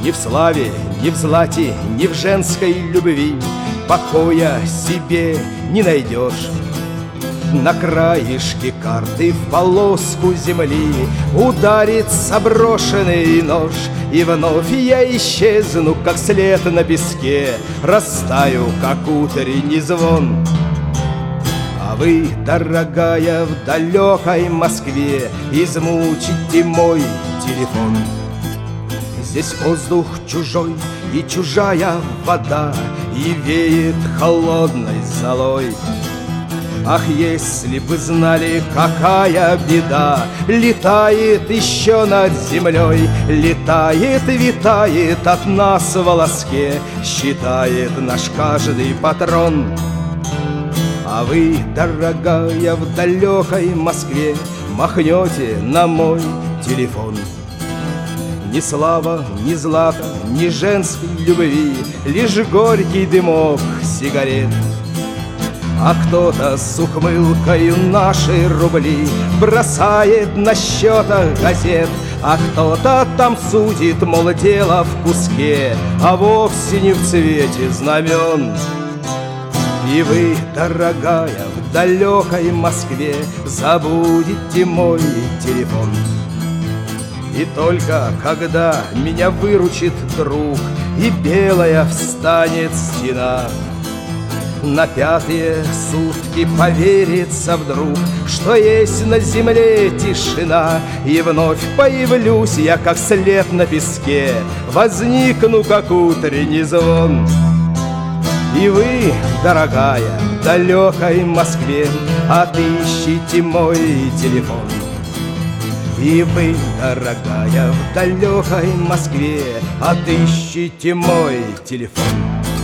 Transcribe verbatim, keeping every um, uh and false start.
Ни в славе, ни в злате, ни в женской любви покоя себе не найдешь. На краешке карты в полоску земли ударит заброшенный нож, и вновь я исчезну, как след на песке, растаю, как утренний звон. А вы, дорогая, в далекой Москве измучите мой телефон. Здесь воздух чужой и чужая вода, и веет холодной золой. Ах, если бы знали, какая беда летает еще над землей, летает, витает от нас в волоске, считает наш каждый патрон. А вы, дорогая, в далекой Москве махнете на мой телефон. Ни слава, ни злата, ни женской любви, лишь горький дымок сигарет. А кто-то с ухмылкою наши рубли бросает на счетах газет, а кто-то там судит, мол, дело в куске, а вовсе не в цвете знамен. И вы, дорогая, в далекой Москве забудете мой телефон. И только когда меня выручит друг и белая встанет стена, на пятые сутки поверится вдруг, что есть на земле тишина, и вновь появлюсь я, как след на песке, возникну, как утренний звон. И вы, дорогая, в далекой Москве отыщите мой телефон. И вы, дорогая, в далекой Москве отыщите мой телефон.